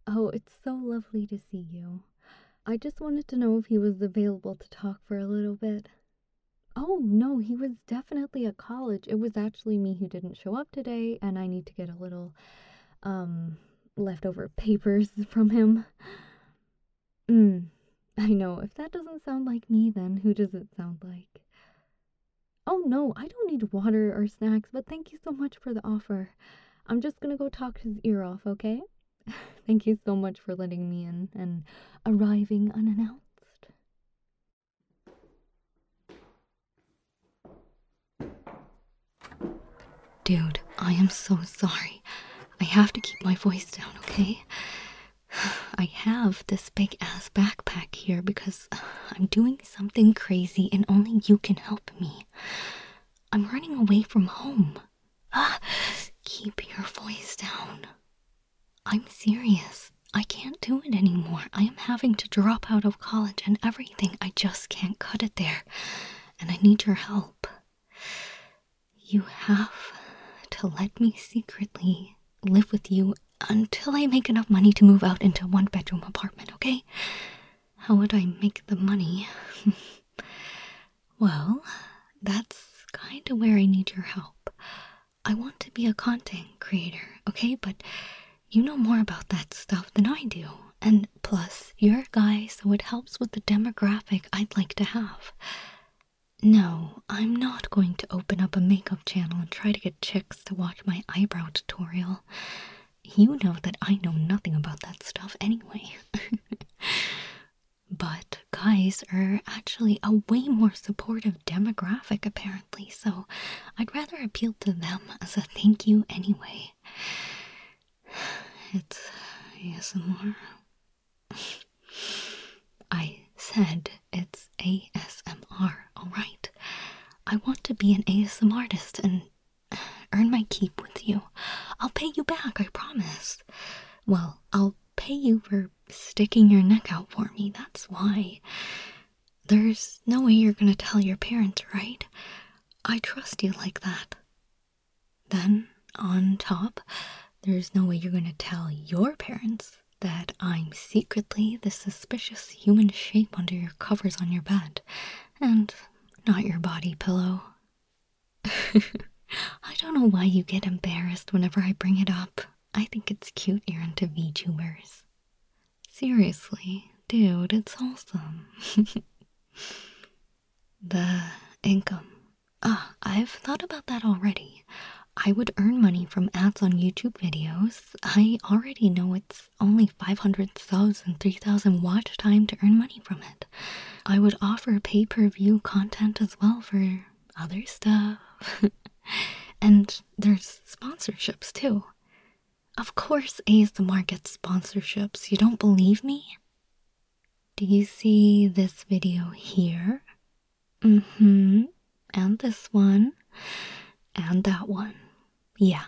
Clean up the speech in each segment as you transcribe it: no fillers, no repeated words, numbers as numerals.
Oh, it's so lovely to see you. I just wanted to know if he was available to talk for a little bit. Oh, no, he was definitely at college. It was actually me who didn't show up today, and I need to get a little, um, leftover papers from him. I know. If that doesn't sound like me, then who does it sound like? Oh, no, I don't need water or snacks, but thank you so much for the offer. I'm just gonna go talk his ear off, okay? Thank you so much for letting me in and arriving unannounced. Dude, I am so sorry. I have to keep my voice down, okay? I have this big ass backpack here because I'm doing something crazy and only you can help me. I'm running away from home. Keep your voice down. I'm serious. I can't do it anymore. I am having to drop out of college and everything. I just can't cut it there. And I need your help. You have to let me secretly live with you until I make enough money to move out into a one-bedroom apartment, okay? How would I make the money? Well, that's kind of where I need your help. I want to be a content creator, okay? But you know more about that stuff than I do. And plus, you're a guy, so it helps with the demographic I'd like to have. No, I'm not going to open up a makeup channel and try to get chicks to watch my eyebrow tutorial. You know that I know nothing about that stuff anyway. But guys are actually a way more supportive demographic apparently, so I'd rather appeal to them as a thank you anyway. It's ASMR. I said it's ASMR, alright? I want to be an ASMR artist and earn my keep with you. I'll pay you back, I promise. Well, I'll pay you for sticking your neck out for me, that's why. There's no way you're gonna tell your parents, right? I trust you like that. Then, on top, there's no way you're gonna tell your parents that I'm secretly the suspicious human shape under your covers on your bed, and not your body pillow. I don't know why you get embarrassed whenever I bring it up. I think it's cute you're into VTubers. Seriously, dude, it's wholesome. The income. I've thought about that already. I would earn money from ads on YouTube videos. I already know it's only 500 subs and 3,000 watch time to earn money from it. I would offer pay-per-view content as well for other stuff. And there's sponsorships too. Of course ASMR gets sponsorships. You don't believe me? Do you see this video here? And this one. And that one. Yeah.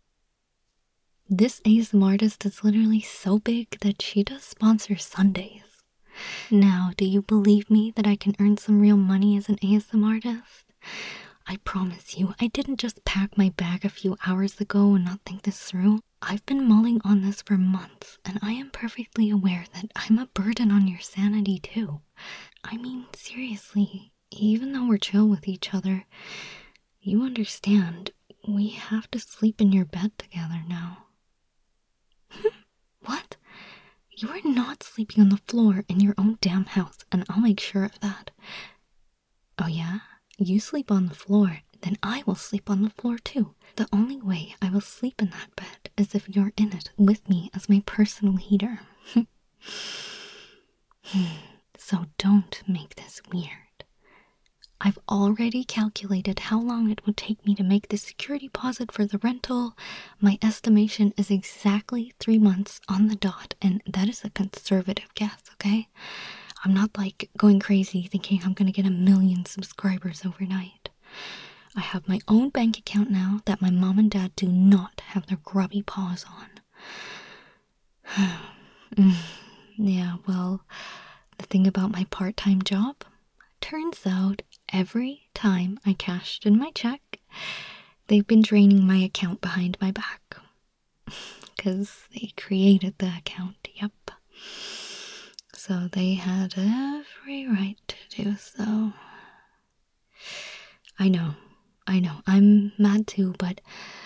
This ASMR artist is literally so big that she does sponsor Sundays. Now, do you believe me that I can earn some real money as an ASMR artist? I promise you, I didn't just pack my bag a few hours ago and not think this through. I've been mulling on this for months, and I am perfectly aware that I'm a burden on your sanity too. I mean, seriously, even though we're chill with each other, you understand, we have to sleep in your bed together now. What? You are not sleeping on the floor in your own damn house, and I'll make sure of that. Oh yeah? You sleep on the floor, then I will sleep on the floor too. The only way I will sleep in that bed is if you're in it with me as my personal heater. So don't make this weird. I've already calculated how long it would take me to make the security deposit for the rental. My estimation is exactly 3 months on the dot, and that is a conservative guess, okay? I'm not like going crazy thinking I'm gonna get 1 million subscribers overnight. I have my own bank account now that my mom and dad do not have their grubby paws on. Yeah, well, the thing about my part-time job, turns out every time I cashed in my check, they've been draining my account behind my back. Because they created the account, so they had every right to do so. I know, I'm mad too, but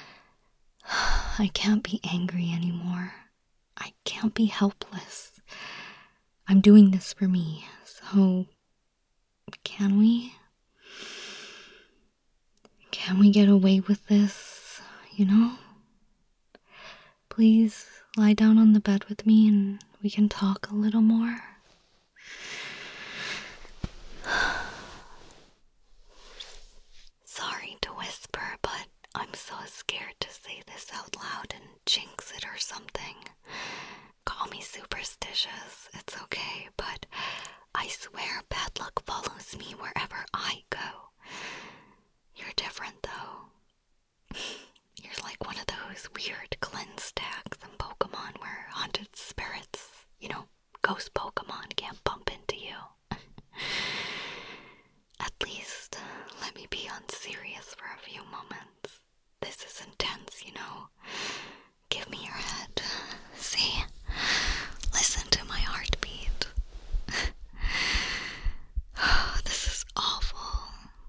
I can't be angry anymore. I can't be helpless. I'm doing this for me, so can we? Can we get away with this, you know? Please lie down on the bed with me and we can talk a little more. Sorry to whisper, but I'm so scared to say this out loud and jinx it or something. Call me superstitious, it's okay, but I swear bad luck follows me wherever I go. You're different though. You're like one of those weird cleanse tags in Pokemon where haunted spirits, ghost Pokemon can't bump into you. At least, let me be unserious for a few moments. This is intense, Give me your head. See? Listen to my heartbeat. This is awful.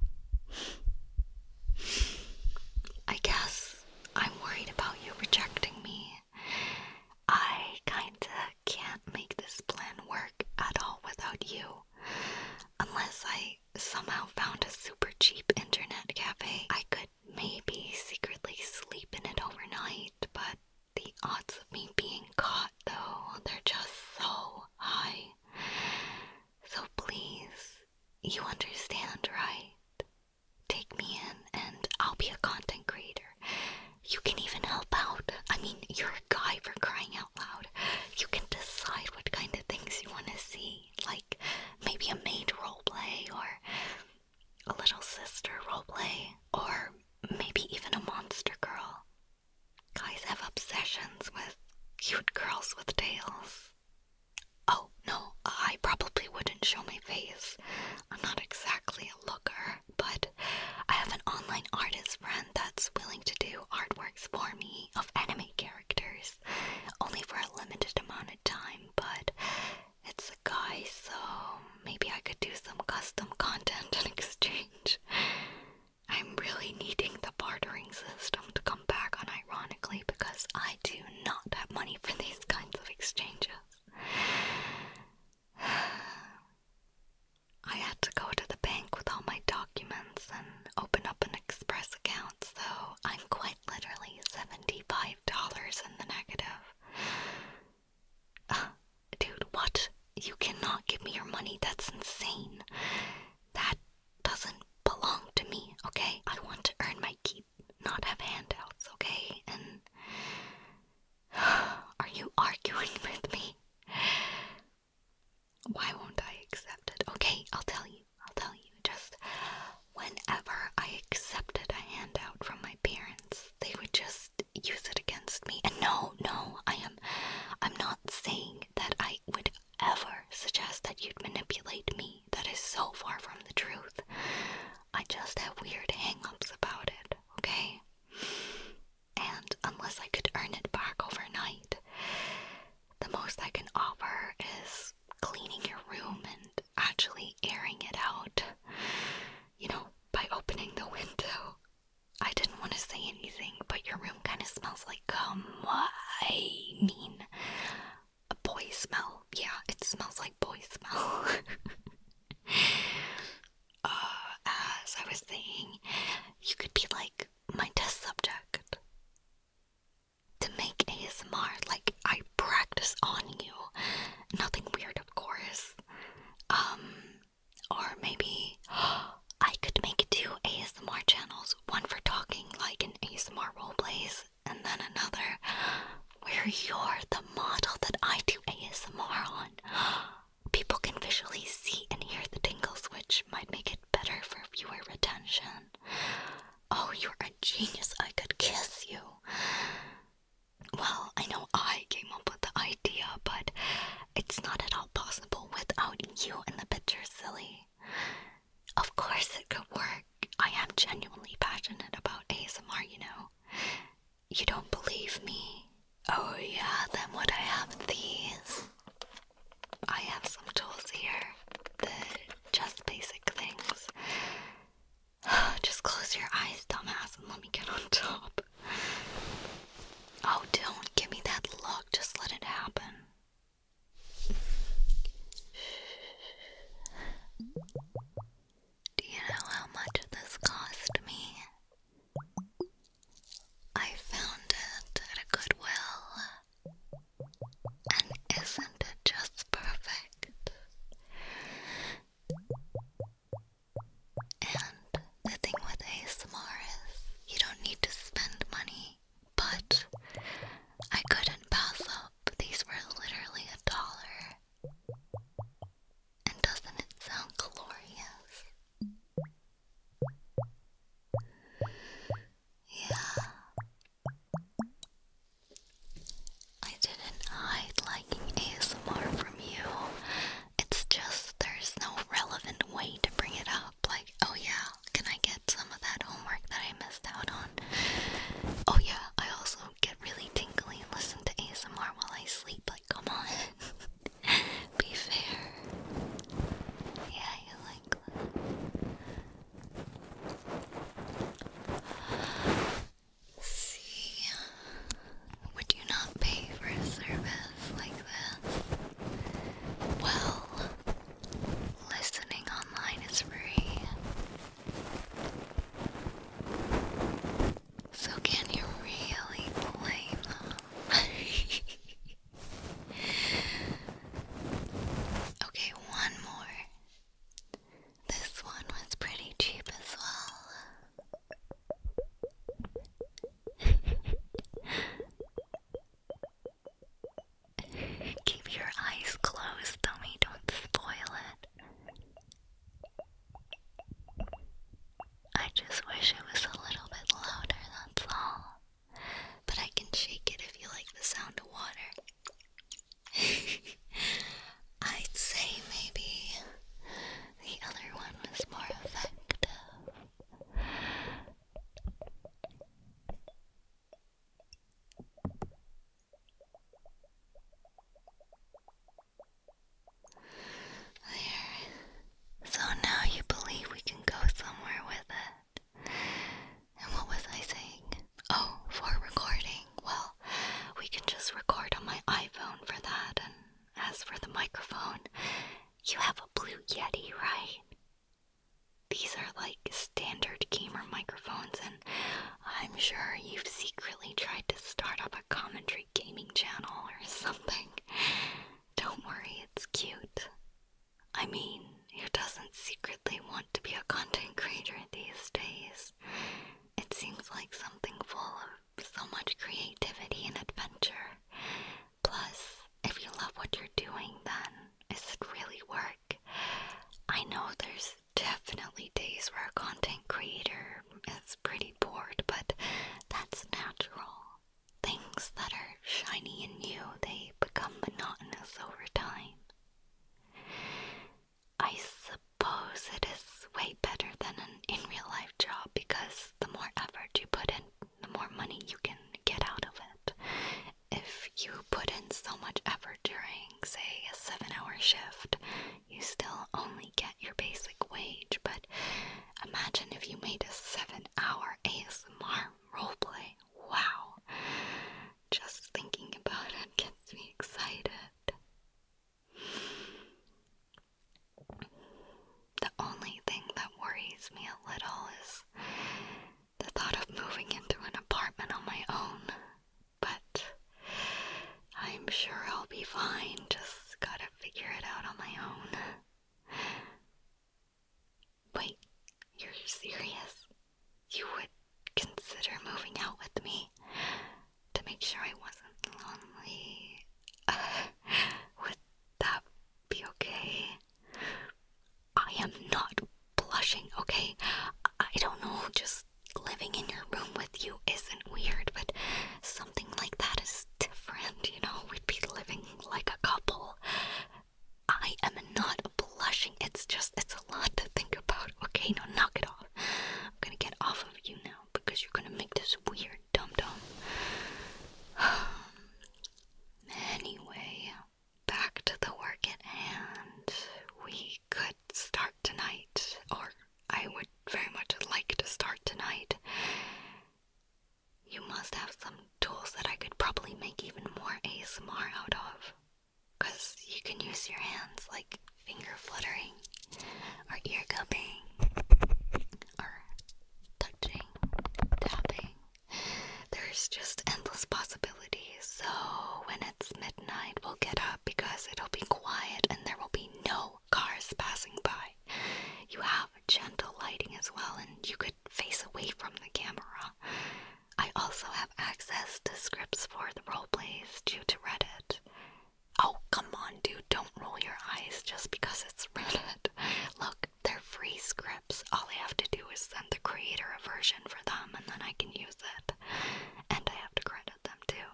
I guess I'm worried about you rejecting me. I kinda can't make this plan work at all without you. Unless I somehow found a super cheap internet cafe. I could maybe secretly sleep in it overnight, but the odds of me being caught, though, they're just so high. So please, you understand, right? Take me in and I'll be a content creator. You can even help out. I mean, you're a guy, for crying out loud. You can decide what kind of things you want to see, like maybe a maid roleplay or a little sister roleplay, or maybe even a monster girl. Guys have obsessions with cute girls with tails. Oh, no, I probably wouldn't show my face. I'm not exactly a looker, but I have an online artist friend that's willing to do artworks for me of anime characters, only for a limited amount of time, but it's a guy, so maybe I could do some custom content in exchange. I'm really needing the bartering system to come back unironically because I do not have money for these kinds of exchanges. I had to go to the bank with all my documents and open up an express account, so I'm quite literally $75 in the negative. Dude, what? You cannot give me your money, that's insane. That doesn't belong to me, okay? I want to earn my keep, not have handouts, okay? And are you arguing with me? Why won't I accept it? Okay, I'll tell you. Just whenever I accepted a handout from my parents, they would just use it against me. And no, I'm not saying that I would ever suggest that you'd manipulate me. That is so far from the truth. I just have weird hang-ups about it, okay? And unless I could earn it back overnight, the most I can offer is cleaning your room and actually airing it out, by opening the window. I didn't want to say anything, but your room kind of smells like, a boy smell. Yeah, it smells like boy smell. As I was saying, you could be like my test subject. To make ASMR, like I practice on you. Nothing weird, of course. Or maybe I could make 2 ASMR channels. One for talking like an ASMR roleplays, and then another where you're the model that I do ASMR on. People can visually see and hear the tingles, which might make it better for viewer retention. Oh, you're a genius. I could kiss you. Well, I know I came up with the idea, but it's not at all possible without you in the picture, silly. Of course it could work. I am genuinely passionate about ASMR, You don't believe me? Oh yeah, then would I have these? I have some sure I'll be fine. Just gotta figure it out on my own. Wait, you're serious? You would consider moving out with me to make sure I wasn't lonely? Would that be okay? I am not blushing, okay? I don't know, just living in your room with you isn't weird, but something like that is different, you know? We'd be living like a couple. I am not blushing, it's a lot to think about, okay? Now knock it off. I'm gonna get off of you now because you're gonna make this weird dum-dum. Anyway, back to the work at hand. We could start tonight, or I would very much like to start tonight. You must have some tools that I could probably make even more ASMR out of. Because you can use your hands like finger fluttering, or ear cupping, or touching, tapping. There's just endless possibilities. So when it's midnight, we'll get up because it'll be quiet and there will be no cars passing by. You have gentle lighting as well, and you could face away from the camera. I also have access to scripts for the roleplays due to Reddit. Oh, come on, dude, don't roll your eyes just because it's Reddit. Look, they're free scripts. All I have to do is send the creator a version for them, and then I can use it. And I have to credit them, too.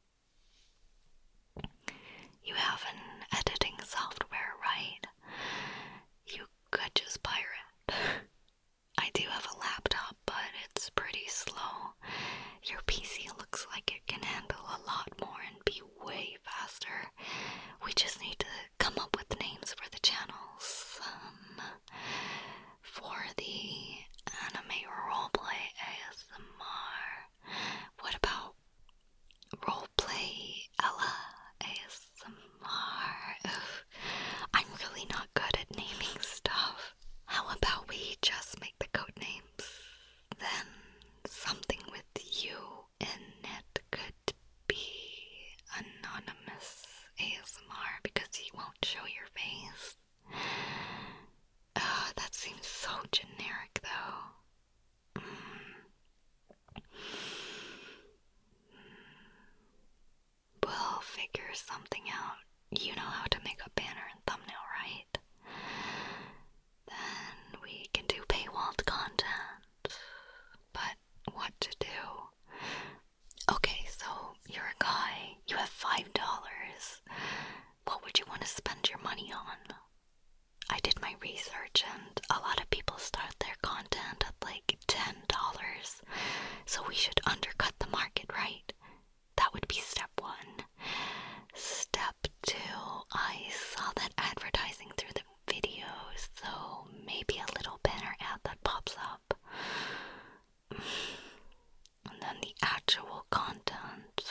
You have an editing software, right? You could just pirate. I do have a laptop, but it's pretty slow. Your PC looks like it can handle a lot more and be way faster. We just need to come up with names for the channels. For the anime roleplay ASMR, what about roleplay Ella ASMR? Ugh, I'm really not good at naming stuff. How about we just make the code names? Then something with you in it could be anonymous ASMR because you won't show your face. That seems so generic though. We'll figure something out. You know how to make a banner and thumbnail, right? Then we can do paywalled content. But what to do? Okay, so you're a guy. You have $5. What would you want to spend your money on? I did my research and a lot of people start their content at like $10. So we should undercut the market, right? That would be step 1. Step 2, I saw that advertising through the videos, so maybe a little banner ad that pops up. And then the actual content.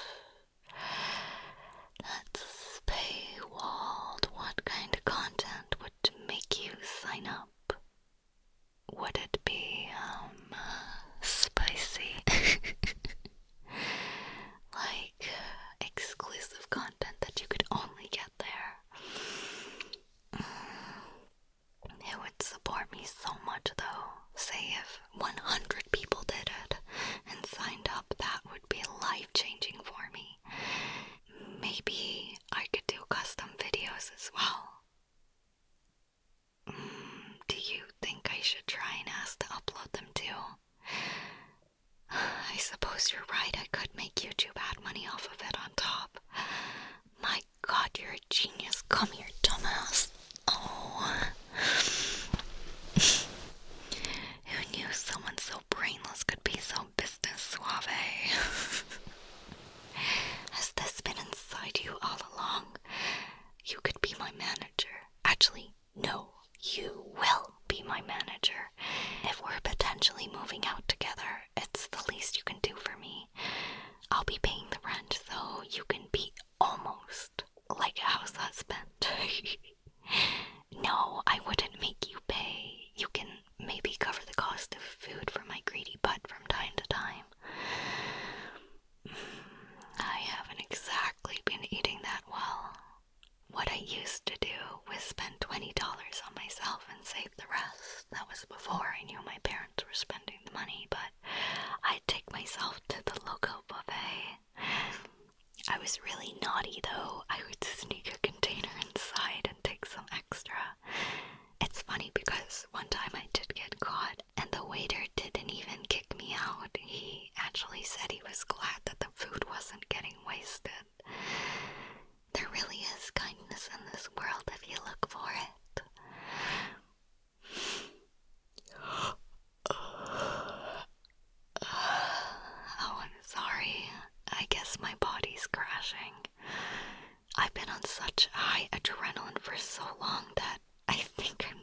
That's paywalled. What kind of content would make you sign up? Would it be, spicy? Like, exclusive content that you could only get there. It would support me so much though. Say if 100 people did it and signed up, that would be life-changing for me. Maybe I could do custom videos as well. Do you think I should try and ask to upload them too? I suppose you're right, I could make YouTube ad money off of it on top. My god, you're a genius. Come here, dumbass. Oh. Who knew someone so brainless could be so business suave? Has this been inside you all along? You could be my manager. Actually, no, you will be my manager. If we're potentially moving out together, it's the least you can do for me. I'll be paying the rent, so you can be almost like a house husband. No, I wouldn't make you pay. You can maybe cover the cost of food for my greedy butt from time to time. I haven't exactly been eating that such high adrenaline for so long that I think I'm